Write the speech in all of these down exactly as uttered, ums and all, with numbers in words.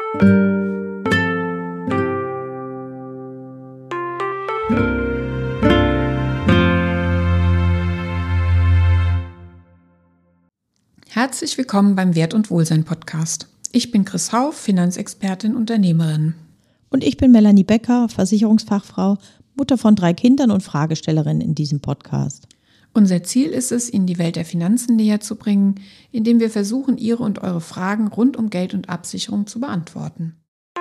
Herzlich willkommen beim Wert und Wohlsein Podcast. Ich bin Chris Hauff, Finanzexpertin, Unternehmerin. Und ich bin Melanie Becker, Versicherungsfachfrau, Mutter von drei Kindern und Fragestellerin in diesem Podcast. Unser Ziel ist es, Ihnen die Welt der Finanzen näher zu bringen, indem wir versuchen, Ihre und eure Fragen rund um Geld und Absicherung zu beantworten.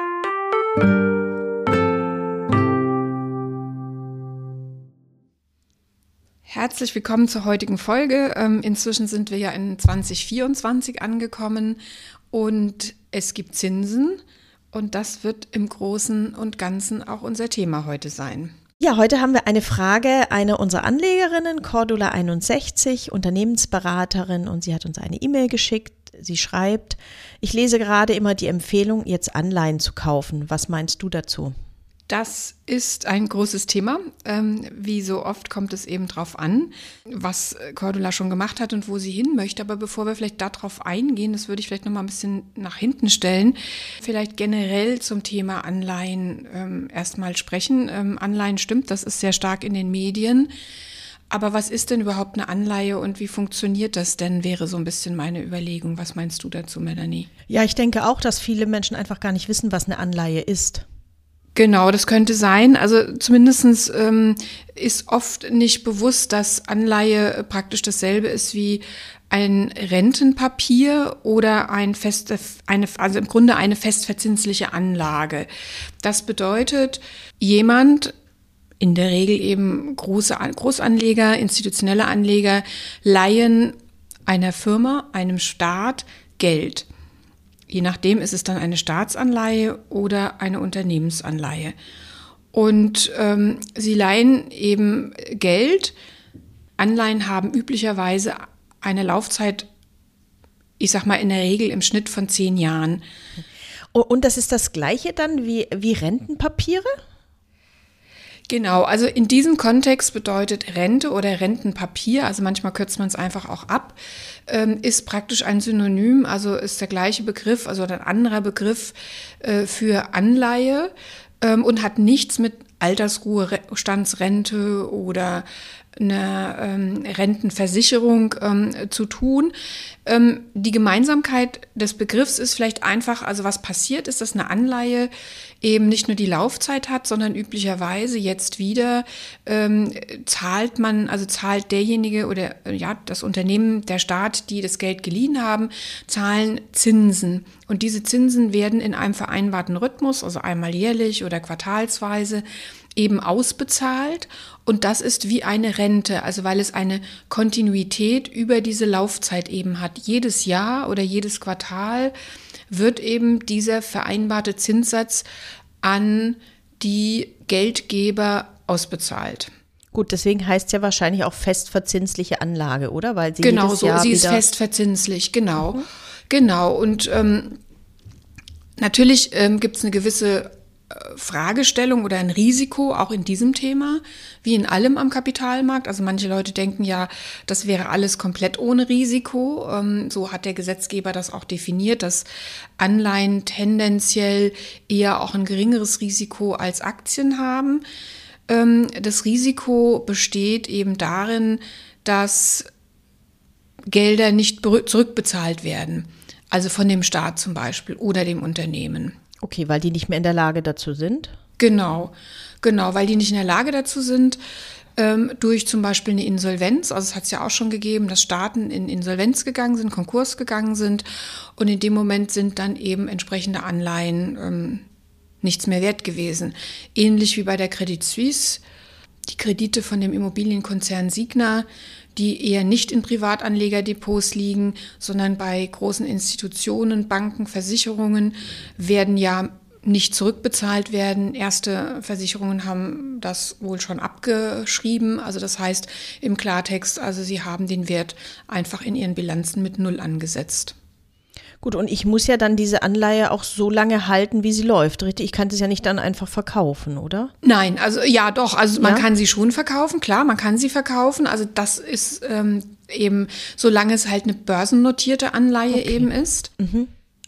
Herzlich willkommen zur heutigen Folge. Inzwischen sind wir ja in zwanzig vierundzwanzig angekommen und es gibt Zinsen und das wird im Großen und Ganzen auch unser Thema heute sein. Ja, heute haben wir eine Frage einer unserer Anlegerinnen, Cordula einundsechzig, Unternehmensberaterin, und sie hat uns eine E-Mail geschickt. Sie schreibt: Ich lese gerade immer die Empfehlung, jetzt Anleihen zu kaufen. Was meinst du dazu? Das ist ein großes Thema. Ähm, wie so oft kommt es eben drauf an, was Cordula schon gemacht hat und wo sie hin möchte. Aber bevor wir vielleicht darauf eingehen, das würde ich vielleicht noch mal ein bisschen nach hinten stellen, vielleicht generell zum Thema Anleihen ähm, erstmal sprechen. Ähm, Anleihen stimmt, das ist sehr stark in den Medien. Aber was ist denn überhaupt eine Anleihe und wie funktioniert das denn, wäre so ein bisschen meine Überlegung. Was meinst du dazu, Melanie? Ja, ich denke auch, dass viele Menschen einfach gar nicht wissen, was eine Anleihe ist. Genau, das könnte sein. Also zumindest ähm, ist oft nicht bewusst, dass Anleihe praktisch dasselbe ist wie ein Rentenpapier oder ein feste, eine, also im Grunde eine festverzinsliche Anlage. Das bedeutet, jemand, in der Regel eben große Großanleger, institutionelle Anleger, leihen einer Firma, einem Staat Geld. Je nachdem ist es dann eine Staatsanleihe oder eine Unternehmensanleihe. Und ähm, sie leihen eben Geld. Anleihen haben üblicherweise eine Laufzeit, ich sag mal in der Regel im Schnitt von zehn Jahren. Und das ist das Gleiche dann wie, wie Rentenpapiere? Genau, also in diesem Kontext bedeutet Rente oder Rentenpapier, also manchmal kürzt man es einfach auch ab, ähm, ist praktisch ein Synonym, also ist der gleiche Begriff, also ein anderer Begriff äh, für Anleihe ähm, und hat nichts mit Altersruhestandsrente oder eine ähm, Rentenversicherung ähm, zu tun. Ähm, die Gemeinsamkeit des Begriffs ist vielleicht einfach, also was passiert ist, dass eine Anleihe eben nicht nur die Laufzeit hat, sondern üblicherweise jetzt wieder ähm, zahlt man, also zahlt derjenige oder äh, ja das Unternehmen, der Staat, die das Geld geliehen haben, zahlen Zinsen. Und diese Zinsen werden in einem vereinbarten Rhythmus, also einmal jährlich oder quartalsweise, eben ausbezahlt. Und das ist wie eine Rente, also weil es eine Kontinuität über diese Laufzeit eben hat. Jedes Jahr oder jedes Quartal wird eben dieser vereinbarte Zinssatz an die Geldgeber ausbezahlt. Gut, deswegen heißt es ja wahrscheinlich auch festverzinsliche Anlage, oder? Weil sie genau jedes so, Jahr sie ist wieder festverzinslich, genau. Mhm. Genau, und ähm, natürlich ähm, gibt es eine gewisse Fragestellung oder ein Risiko auch in diesem Thema, wie in allem am Kapitalmarkt. Also manche Leute denken ja, das wäre alles komplett ohne Risiko. So hat der Gesetzgeber das auch definiert, dass Anleihen tendenziell eher auch ein geringeres Risiko als Aktien haben. Das Risiko besteht eben darin, dass Gelder nicht zurückbezahlt werden, also von dem Staat zum Beispiel oder dem Unternehmen. Okay, weil die nicht mehr in der Lage dazu sind? Genau, genau, weil die nicht in der Lage dazu sind, ähm, durch zum Beispiel eine Insolvenz, also es hat es ja auch schon gegeben, dass Staaten in Insolvenz gegangen sind, Konkurs gegangen sind und in dem Moment sind dann eben entsprechende Anleihen ähm, nichts mehr wert gewesen. Ähnlich wie bei der Credit Suisse, die Kredite von dem Immobilienkonzern Signa, die eher nicht in Privatanlegerdepots liegen, sondern bei großen Institutionen, Banken, Versicherungen werden ja nicht zurückbezahlt werden. Erste Versicherungen haben das wohl schon abgeschrieben. Also das heißt im Klartext, also sie haben den Wert einfach in ihren Bilanzen mit Null angesetzt. Gut, und ich muss ja dann diese Anleihe auch so lange halten, wie sie läuft, richtig? Ich kann das ja nicht dann einfach verkaufen, oder? Nein, also ja doch, also man ja? kann sie schon verkaufen, klar, man kann sie verkaufen. Also das ist ähm, eben, solange es halt eine börsennotierte Anleihe okay. eben ist. Mhm.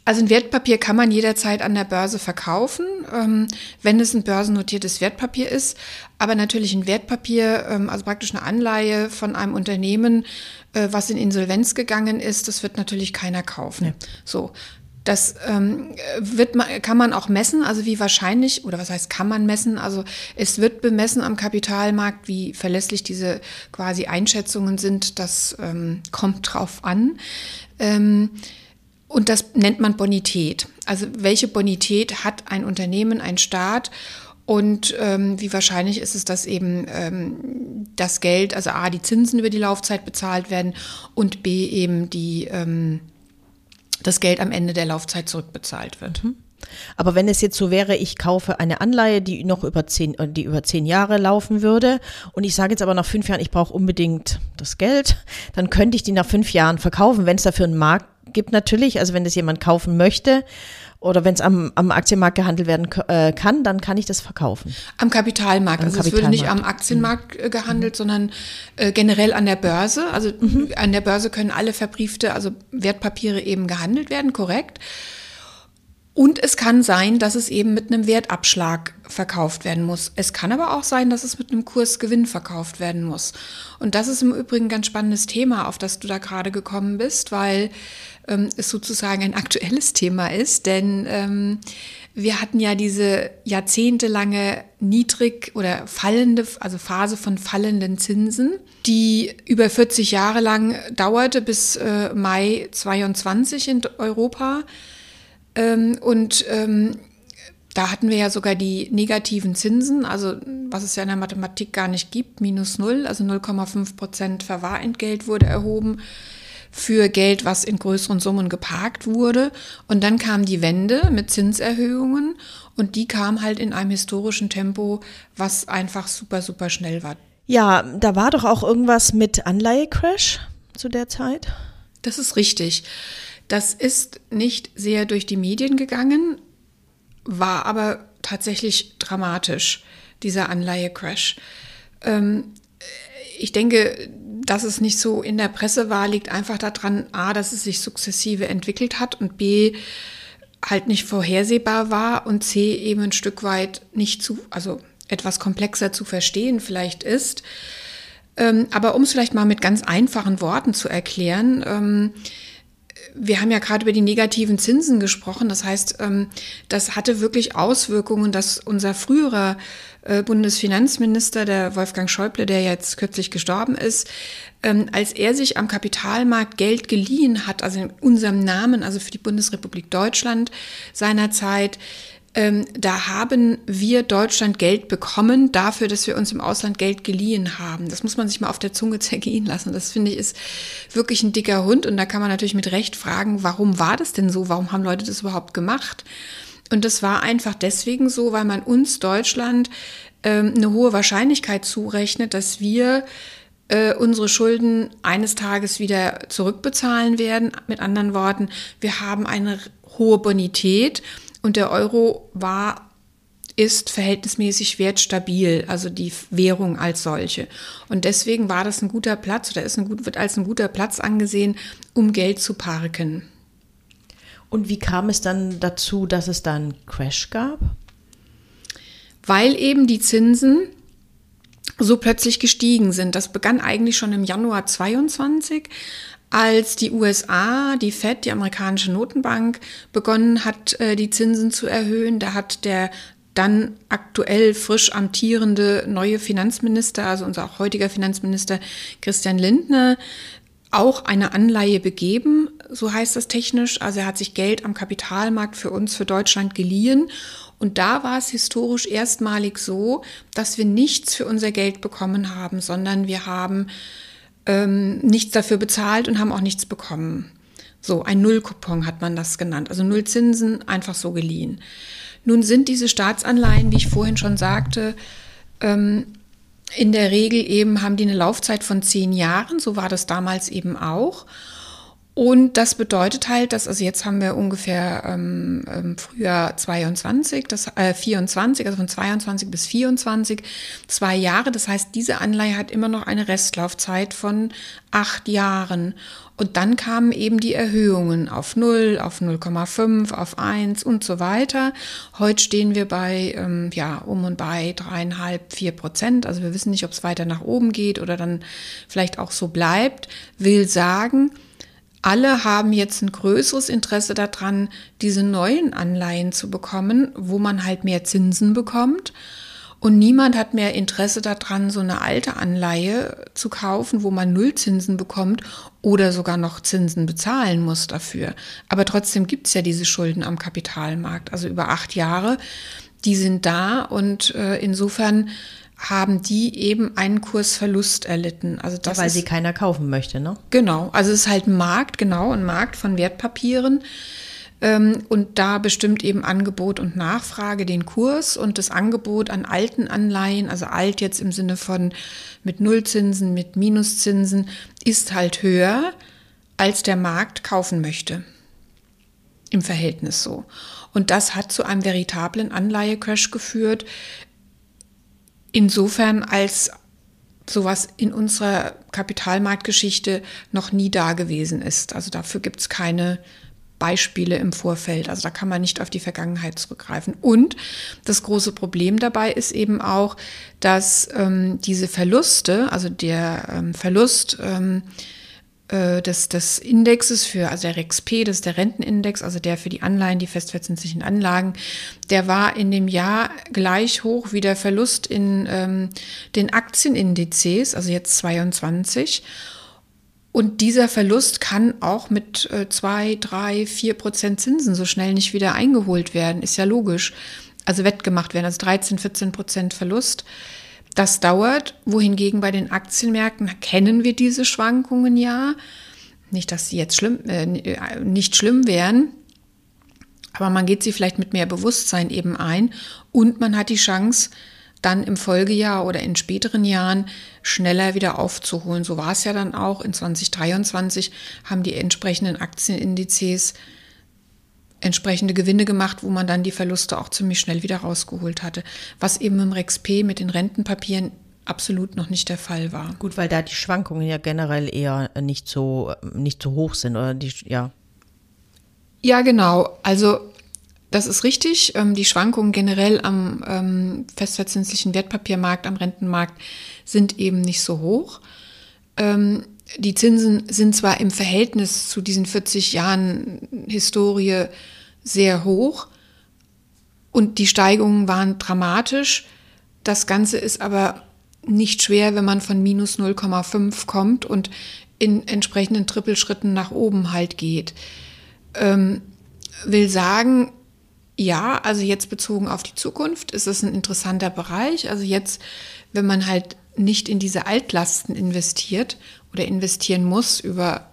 Also ein Wertpapier kann man jederzeit an der Börse verkaufen, ähm, wenn es ein börsennotiertes Wertpapier ist. Aber natürlich ein Wertpapier, ähm, also praktisch eine Anleihe von einem Unternehmen, äh, was in Insolvenz gegangen ist, das wird natürlich keiner kaufen. Ja. So. Das ähm, wird man, kann man auch messen, also wie wahrscheinlich, oder was heißt kann man messen, also es wird bemessen am Kapitalmarkt, wie verlässlich diese quasi Einschätzungen sind, das ähm, kommt drauf an. Ähm, und das nennt man Bonität. Also welche Bonität hat ein Unternehmen, ein Staat und ähm, wie wahrscheinlich ist es, dass eben ähm, das Geld, also A, die Zinsen über die Laufzeit bezahlt werden und B, eben die ähm, das Geld am Ende der Laufzeit zurückbezahlt wird. Aber wenn es jetzt so wäre, ich kaufe eine Anleihe, die noch über zehn, die über zehn Jahre laufen würde und ich sage jetzt aber nach fünf Jahren, ich brauche unbedingt das Geld, dann könnte ich die nach fünf Jahren verkaufen, wenn es dafür einen Markt gibt natürlich, also wenn das jemand kaufen möchte oder wenn es am, am Aktienmarkt gehandelt werden äh, kann, dann kann ich das verkaufen. Am Kapitalmarkt, am also Kapitalmarkt. Es würde nicht am Aktienmarkt äh, gehandelt, mhm. sondern äh, generell an der Börse. Also mhm. an der Börse können alle verbriefte, also Wertpapiere eben gehandelt werden, korrekt. Und es kann sein, dass es eben mit einem Wertabschlag verkauft werden muss. Es kann aber auch sein, dass es mit einem Kursgewinn verkauft werden muss. Und das ist im Übrigen ein ganz spannendes Thema, auf das du da gerade gekommen bist, weil ähm, es sozusagen ein aktuelles Thema ist. Denn ähm, wir hatten ja diese jahrzehntelange niedrig oder fallende, also Phase von fallenden Zinsen, die über vierzig Jahre lang dauerte bis äh, Mai zweiundzwanzig in Europa. Ähm, und ähm, da hatten wir ja sogar die negativen Zinsen, also was es ja in der Mathematik gar nicht gibt, minus null, also null Komma fünf Prozent Verwahrentgelt wurde erhoben für Geld, was in größeren Summen geparkt wurde. Und dann kam die Wende mit Zinserhöhungen und die kam halt in einem historischen Tempo, was einfach super, super schnell war. Ja, da war doch auch irgendwas mit Anleihecrash zu der Zeit? Das ist richtig. Das ist nicht sehr durch die Medien gegangen, war aber tatsächlich dramatisch, dieser Anleihecrash. Ähm, ich denke, dass es nicht so in der Presse war, liegt einfach daran, A, dass es sich sukzessive entwickelt hat und B, halt nicht vorhersehbar war und C, eben ein Stück weit nicht zu, also etwas komplexer zu verstehen vielleicht ist. Ähm, aber um es vielleicht mal mit ganz einfachen Worten zu erklären, ähm, wir haben ja gerade über die negativen Zinsen gesprochen. Das heißt, das hatte wirklich Auswirkungen, dass unser früherer Bundesfinanzminister, der Wolfgang Schäuble, der jetzt kürzlich gestorben ist, als er sich am Kapitalmarkt Geld geliehen hat, also in unserem Namen, also für die Bundesrepublik Deutschland seinerzeit, Ähm, da haben wir Deutschland Geld bekommen dafür, dass wir uns im Ausland Geld geliehen haben. Das muss man sich mal auf der Zunge zergehen lassen. Das finde ich ist wirklich ein dicker Hund. Und da kann man natürlich mit Recht fragen, warum war das denn so? Warum haben Leute das überhaupt gemacht? Und das war einfach deswegen so, weil man uns Deutschland ähm, eine hohe Wahrscheinlichkeit zurechnet, dass wir äh, unsere Schulden eines Tages wieder zurückbezahlen werden. Mit anderen Worten, wir haben eine hohe Bonität. Und der Euro war, ist verhältnismäßig wertstabil, also die Währung als solche. Und deswegen war das ein guter Platz oder ist ein gut, wird als ein guter Platz angesehen, um Geld zu parken. Und wie kam es dann dazu, dass es da einen Crash gab? Weil eben die Zinsen so plötzlich gestiegen sind. Das begann eigentlich schon im Januar zweiundzwanzig. Als die U S A, die Fed, die amerikanische Notenbank, begonnen hat, die Zinsen zu erhöhen, da hat der dann aktuell frisch amtierende neue Finanzminister, also unser auch heutiger Finanzminister Christian Lindner, auch eine Anleihe begeben, so heißt das technisch. Also er hat sich Geld am Kapitalmarkt für uns, für Deutschland geliehen. Und da war es historisch erstmalig so, dass wir nichts für unser Geld bekommen haben, sondern wir haben Ähm, nichts dafür bezahlt und haben auch nichts bekommen. So, ein Nullcoupon hat man das genannt, also Null Zinsen, einfach so geliehen. Nun sind diese Staatsanleihen, wie ich vorhin schon sagte, ähm, in der Regel eben haben die eine Laufzeit von zehn Jahren, so war das damals eben auch. Und das bedeutet halt, dass, also jetzt haben wir ungefähr ähm, ähm, Frühjahr zweiundzwanzig, das, äh, vierundzwanzig, also von zweiundzwanzig bis vierundzwanzig, zwei Jahre. Das heißt, diese Anleihe hat immer noch eine Restlaufzeit von acht Jahren. Und dann kamen eben die Erhöhungen auf null, auf null Komma fünf, auf eins und so weiter. Heute stehen wir bei, ähm, ja, um und bei dreieinhalb, vier Prozent. Also wir wissen nicht, ob es weiter nach oben geht oder dann vielleicht auch so bleibt. Will sagen, alle haben jetzt ein größeres Interesse daran, diese neuen Anleihen zu bekommen, wo man halt mehr Zinsen bekommt. Und niemand hat mehr Interesse daran, so eine alte Anleihe zu kaufen, wo man Nullzinsen bekommt oder sogar noch Zinsen bezahlen muss dafür. Aber trotzdem gibt es ja diese Schulden am Kapitalmarkt, also über acht Jahre, die sind da und äh, insofern haben die eben einen Kursverlust erlitten. Also das ja, weil ist, sie keiner kaufen möchte, ne? Genau, also es ist halt ein Markt, genau, ein Markt von Wertpapieren. Ähm, und da bestimmt eben Angebot und Nachfrage den Kurs und das Angebot an alten Anleihen, also alt jetzt im Sinne von mit Nullzinsen, mit Minuszinsen, ist halt höher, als der Markt kaufen möchte. Im Verhältnis so. Und das hat zu einem veritablen Anleihecrash geführt, insofern als sowas in unserer Kapitalmarktgeschichte noch nie da gewesen ist. Also dafür gibt es keine Beispiele im Vorfeld. Also da kann man nicht auf die Vergangenheit zurückgreifen. Und das große Problem dabei ist eben auch, dass ähm, diese Verluste, also der ähm, Verlust ähm, äh, des, des Indexes für, also der R E X P, das ist der Rentenindex, also der für die Anleihen, die festverzinslichen Anlagen, der war in dem Jahr gleich hoch wie der Verlust in ähm, den Aktienindizes, also jetzt zweiundzwanzig. Und dieser Verlust kann auch mit zwei, drei, vier Prozent Zinsen so schnell nicht wieder eingeholt werden. Ist ja logisch. Also wettgemacht werden, also dreizehn, vierzehn Prozent Verlust. Das dauert. Wohingegen bei den Aktienmärkten kennen wir diese Schwankungen ja. Nicht, dass sie jetzt schlimm, äh, nicht schlimm wären. Aber man geht sie vielleicht mit mehr Bewusstsein eben ein. Und man hat die Chance, dann im Folgejahr oder in späteren Jahren schneller wieder aufzuholen. So war es ja dann auch. In zwanzig dreiundzwanzig haben die entsprechenden Aktienindizes entsprechende Gewinne gemacht, wo man dann die Verluste auch ziemlich schnell wieder rausgeholt hatte. Was eben im R E X P mit den Rentenpapieren absolut noch nicht der Fall war. Gut, weil da die Schwankungen ja generell eher nicht so, nicht so hoch sind, oder die, ja. Ja, genau. Also das ist richtig. Die Schwankungen generell am ähm, festverzinslichen Wertpapiermarkt, am Rentenmarkt sind eben nicht so hoch. Ähm, die Zinsen sind zwar im Verhältnis zu diesen vierzig Jahren Historie sehr hoch und die Steigungen waren dramatisch. Das Ganze ist aber nicht schwer, wenn man von minus null Komma fünf kommt und in entsprechenden Trippelschritten nach oben halt geht. Ähm, will sagen, ja, also jetzt bezogen auf die Zukunft ist es ein interessanter Bereich. Also jetzt, wenn man halt nicht in diese Altlasten investiert oder investieren muss über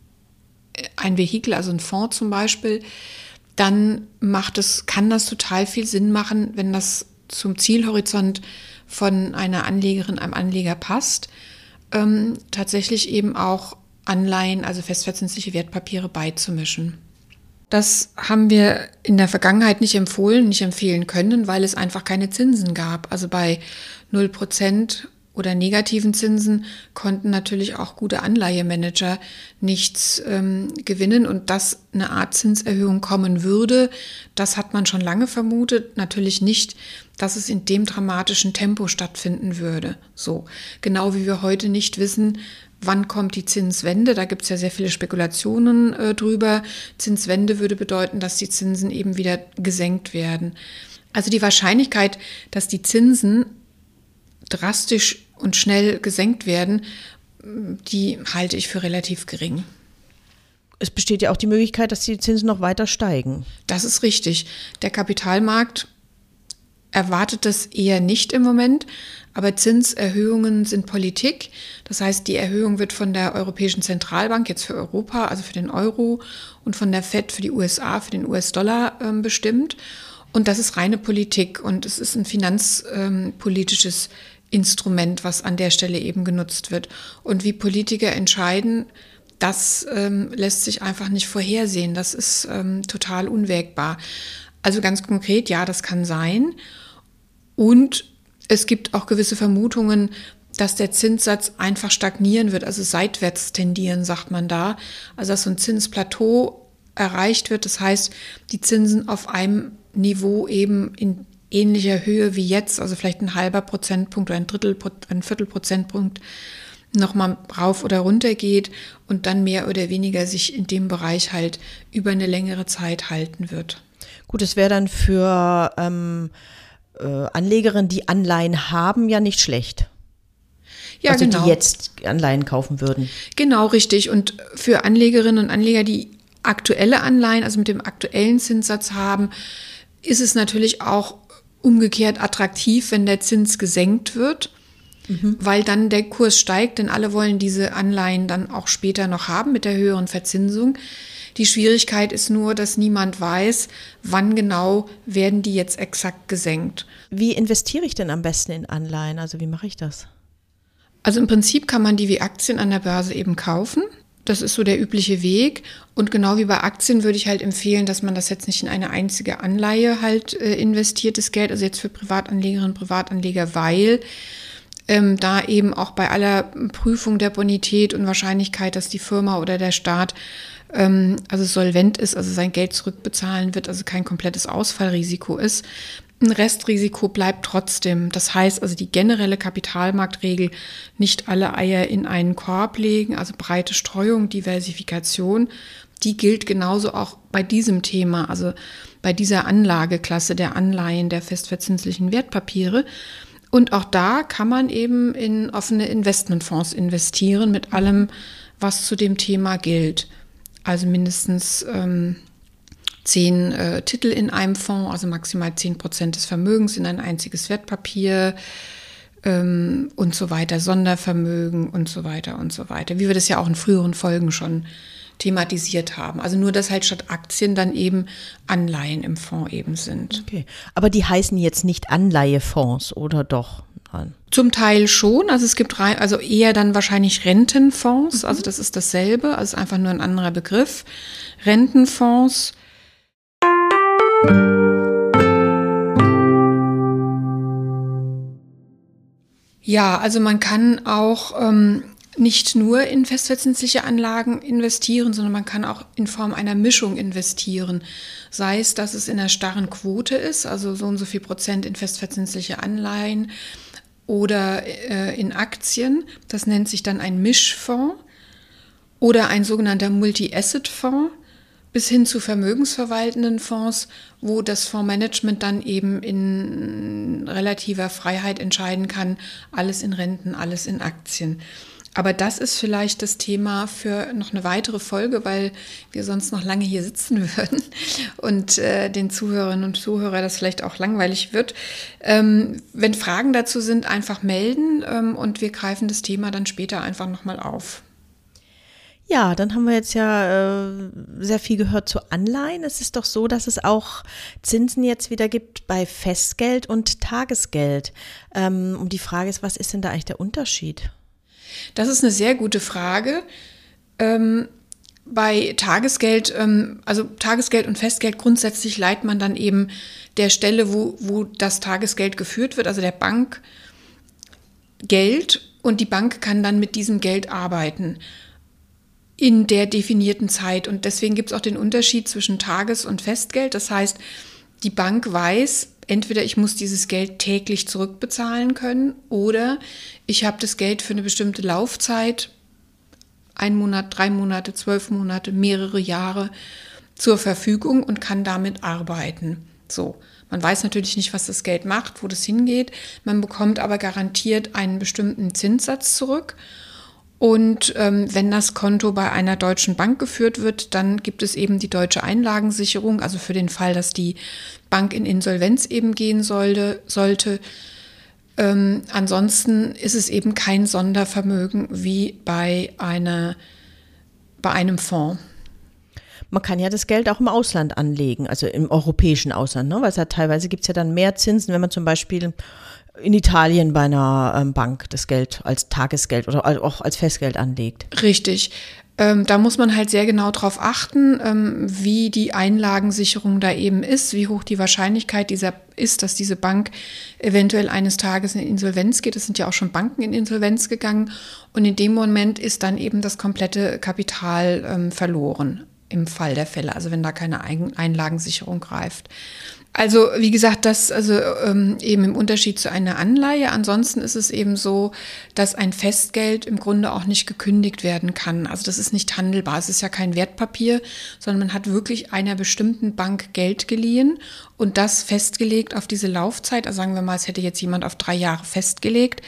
ein Vehikel, also ein Fonds zum Beispiel, dann macht es, kann das total viel Sinn machen, wenn das zum Zielhorizont von einer Anlegerin, einem Anleger passt, ähm, tatsächlich eben auch Anleihen, also festverzinsliche Wertpapiere beizumischen. Das haben wir in der Vergangenheit nicht empfohlen, nicht empfehlen können, weil es einfach keine Zinsen gab. Also bei null Prozent oder negativen Zinsen konnten natürlich auch gute Anleihemanager nichts ähm, gewinnen. Und dass eine Art Zinserhöhung kommen würde, das hat man schon lange vermutet. Natürlich nicht, dass es in dem dramatischen Tempo stattfinden würde. So, genau wie wir heute nicht wissen, wann kommt die Zinswende? Da gibt es ja sehr viele Spekulationen äh, drüber. Zinswende würde bedeuten, dass die Zinsen eben wieder gesenkt werden. Also die Wahrscheinlichkeit, dass die Zinsen drastisch und schnell gesenkt werden, die halte ich für relativ gering. Es besteht ja auch die Möglichkeit, dass die Zinsen noch weiter steigen. Das ist richtig. Der Kapitalmarkt erwartet das eher nicht im Moment, aber Zinserhöhungen sind Politik. Das heißt, die Erhöhung wird von der Europäischen Zentralbank jetzt für Europa, also für den Euro, und von der Fed für die U S A, für den U S-Dollar äh, bestimmt. Und das ist reine Politik und es ist ein finanzpolitisches ähm, Instrument, was an der Stelle eben genutzt wird. Und wie Politiker entscheiden, das ähm, lässt sich einfach nicht vorhersehen. Das ist ähm, total unwägbar. Also ganz konkret, ja, das kann sein. Und es gibt auch gewisse Vermutungen, dass der Zinssatz einfach stagnieren wird, also seitwärts tendieren, sagt man da. Also dass so ein Zinsplateau erreicht wird. Das heißt, die Zinsen auf einem Niveau eben in ähnlicher Höhe wie jetzt, also vielleicht ein halber Prozentpunkt oder ein Drittel, ein Viertel Prozentpunkt nochmal rauf oder runter geht und dann mehr oder weniger sich in dem Bereich halt über eine längere Zeit halten wird. Gut, es wäre dann für ähm, äh, Anlegerinnen, die Anleihen haben, ja nicht schlecht. Ja, also genau. Die jetzt Anleihen kaufen würden. Genau, richtig. Und für Anlegerinnen und Anleger, die aktuelle Anleihen, also mit dem aktuellen Zinssatz haben, ist es natürlich auch umgekehrt attraktiv, wenn der Zins gesenkt wird, mhm. weil dann der Kurs steigt, denn alle wollen diese Anleihen dann auch später noch haben mit der höheren Verzinsung. Die Schwierigkeit ist nur, dass niemand weiß, wann genau werden die jetzt exakt gesenkt. Wie investiere ich denn am besten in Anleihen? Also wie mache ich das? Also im Prinzip kann man die wie Aktien an der Börse eben kaufen. Das ist so der übliche Weg. Und genau wie bei Aktien würde ich halt empfehlen, dass man das jetzt nicht in eine einzige Anleihe halt äh, investiert, das Geld, also jetzt für Privatanlegerinnen und Privatanleger, weil ähm, da eben auch bei aller Prüfung der Bonität und Wahrscheinlichkeit, dass die Firma oder der Staat ähm, also solvent ist, also sein Geld zurückbezahlen wird, also kein komplettes Ausfallrisiko ist, ein Restrisiko bleibt trotzdem. Das heißt also die generelle Kapitalmarktregel, nicht alle Eier in einen Korb legen, also breite Streuung, Diversifikation, die gilt genauso auch bei diesem Thema, also bei dieser Anlageklasse der Anleihen, der festverzinslichen Wertpapiere. Und auch da kann man eben in offene Investmentfonds investieren mit allem, was zu dem Thema gilt. Also mindestens ähm, zehn äh, Titel in einem Fonds, also maximal zehn Prozent des Vermögens in ein einziges Wertpapier ähm, und so weiter, Sondervermögen und so weiter und so weiter, wie wir das ja auch in früheren Folgen schon thematisiert haben. Also nur, dass halt statt Aktien dann eben Anleihen im Fonds eben sind. Okay, aber die heißen jetzt nicht Anleihefonds, oder doch? Nein. Zum Teil schon, also es gibt rein, also eher dann wahrscheinlich Rentenfonds, mhm. also das ist dasselbe, also einfach nur ein anderer Begriff. Rentenfonds. Ja, also man kann auch ähm, nicht nur in festverzinsliche Anlagen investieren, sondern man kann auch in Form einer Mischung investieren. Sei es, dass es in einer starren Quote ist, also so und so viel Prozent in festverzinsliche Anleihen oder äh, in Aktien. Das nennt sich dann ein Mischfonds oder ein sogenannter Multi-Asset-Fonds, bis hin zu vermögensverwaltenden Fonds, wo das Fondsmanagement dann eben in relativer Freiheit entscheiden kann, alles in Renten, alles in Aktien. Aber das ist vielleicht das Thema für noch eine weitere Folge, weil wir sonst noch lange hier sitzen würden und äh, den Zuhörerinnen und Zuhörern das vielleicht auch langweilig wird. Ähm, wenn Fragen dazu sind, einfach melden ähm, und wir greifen das Thema dann später einfach nochmal auf. Ja, dann haben wir jetzt ja äh, sehr viel gehört zu Anleihen. Es ist doch so, dass es auch Zinsen jetzt wieder gibt bei Festgeld und Tagesgeld. Ähm, und die Frage ist, was ist denn da eigentlich der Unterschied? Das ist eine sehr gute Frage. Ähm, bei Tagesgeld, ähm, also Tagesgeld und Festgeld, grundsätzlich leiht man dann eben der Stelle, wo, wo das Tagesgeld geführt wird, also der Bank, Geld, und die Bank kann dann mit diesem Geld arbeiten in der definierten Zeit. Und deswegen gibt es auch den Unterschied zwischen Tages- und Festgeld. Das heißt, die Bank weiß, entweder ich muss dieses Geld täglich zurückbezahlen können oder ich habe das Geld für eine bestimmte Laufzeit, ein Monat, drei Monate, zwölf Monate, mehrere Jahre zur Verfügung und kann damit arbeiten. So, man weiß natürlich nicht, was das Geld macht, wo das hingeht. Man bekommt aber garantiert einen bestimmten Zinssatz zurück. Und ähm, wenn das Konto bei einer deutschen Bank geführt wird, dann gibt es eben die deutsche Einlagensicherung, also für den Fall, dass die Bank in Insolvenz eben gehen sollte. sollte. Ähm, ansonsten ist es eben kein Sondervermögen wie bei, einer, bei einem Fonds. Man kann ja das Geld auch im Ausland anlegen, also im europäischen Ausland, ne? Weil es ja teilweise gibt es ja dann mehr Zinsen, wenn man zum Beispiel in Italien bei einer ähm, Bank das Geld als Tagesgeld oder auch als Festgeld anlegt. Richtig. Ähm, da muss man halt sehr genau drauf achten, ähm, wie die Einlagensicherung da eben ist, wie hoch die Wahrscheinlichkeit dieser ist, dass diese Bank eventuell eines Tages in Insolvenz geht. Es sind ja auch schon Banken in Insolvenz gegangen und in dem Moment ist dann eben das komplette Kapital ähm, verloren im Fall der Fälle, also wenn da keine Einlagensicherung greift. Also wie gesagt, das also ähm, eben im Unterschied zu einer Anleihe. Ansonsten ist es eben so, dass ein Festgeld im Grunde auch nicht gekündigt werden kann. Also das ist nicht handelbar. Es ist ja kein Wertpapier, sondern man hat wirklich einer bestimmten Bank Geld geliehen und das festgelegt auf diese Laufzeit. Also sagen wir mal, es hätte jetzt jemand auf drei Jahre festgelegt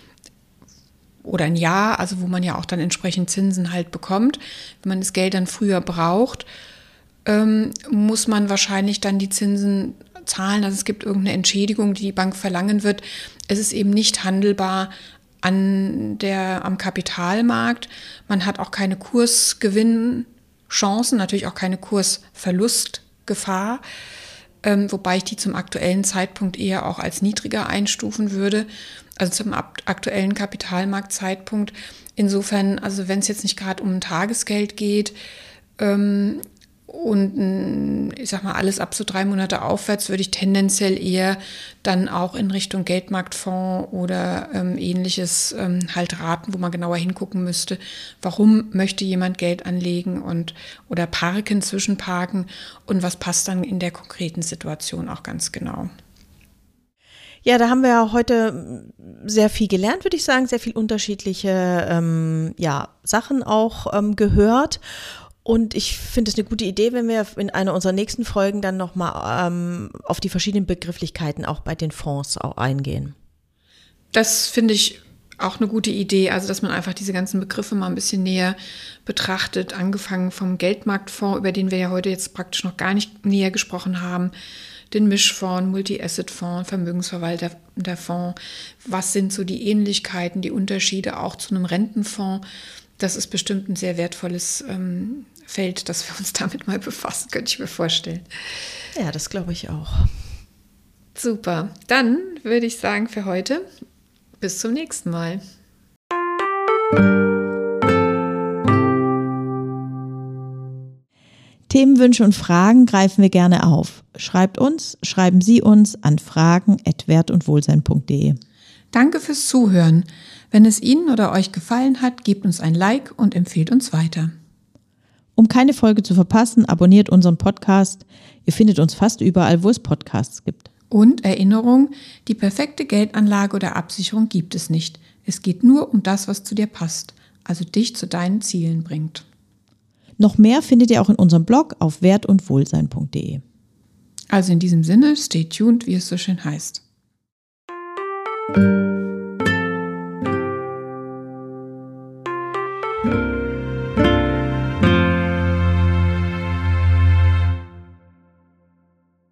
oder ein Jahr, also wo man ja auch dann entsprechend Zinsen halt bekommt. Wenn man das Geld dann früher braucht, ähm, muss man wahrscheinlich dann die Zinsen zahlen. Also es gibt irgendeine Entschädigung, die die Bank verlangen wird. Es ist eben nicht handelbar an der, am Kapitalmarkt. Man hat auch keine Kursgewinnchancen, natürlich auch keine Kursverlustgefahr, ähm, wobei ich die zum aktuellen Zeitpunkt eher auch als niedriger einstufen würde, also zum aktuellen Kapitalmarktzeitpunkt. Insofern, also wenn es jetzt nicht gerade um ein Tagesgeld geht, ähm, und ich sag mal, alles ab so drei Monate aufwärts würde ich tendenziell eher dann auch in Richtung Geldmarktfonds oder ähm, ähnliches ähm, halt raten, wo man genauer hingucken müsste, warum möchte jemand Geld anlegen und oder parken, zwischenparken und was passt dann in der konkreten Situation auch ganz genau. Ja, da haben wir ja heute sehr viel gelernt, würde ich sagen, sehr viel unterschiedliche ähm, ja, Sachen auch ähm, gehört. Und ich finde es eine gute Idee, wenn wir in einer unserer nächsten Folgen dann nochmal ähm, auf die verschiedenen Begrifflichkeiten auch bei den Fonds auch eingehen. Das finde ich auch eine gute Idee, also dass man einfach diese ganzen Begriffe mal ein bisschen näher betrachtet, angefangen vom Geldmarktfonds, über den wir ja heute jetzt praktisch noch gar nicht näher gesprochen haben, den Mischfonds, Multi-Asset-Fonds, Vermögensverwalter, der Fonds. Was sind so die Ähnlichkeiten, die Unterschiede auch zu einem Rentenfonds? Das ist bestimmt ein sehr wertvolles ähm, Feld, dass wir uns damit mal befassen, könnte ich mir vorstellen. Ja, das glaube ich auch. Super. Dann würde ich sagen für heute bis zum nächsten Mal. Themenwünsche und Fragen greifen wir gerne auf. Schreibt uns, schreiben Sie uns an fragen at wert und wohlsein punkt de. Danke fürs Zuhören. Wenn es Ihnen oder euch gefallen hat, gebt uns ein Like und empfehlt uns weiter. Um keine Folge zu verpassen, abonniert unseren Podcast. Ihr findet uns fast überall, wo es Podcasts gibt. Und Erinnerung, die perfekte Geldanlage oder Absicherung gibt es nicht. Es geht nur um das, was zu dir passt, also dich zu deinen Zielen bringt. Noch mehr findet ihr auch in unserem Blog auf wert und wohlsein punkt de. Also in diesem Sinne, stay tuned, wie es so schön heißt.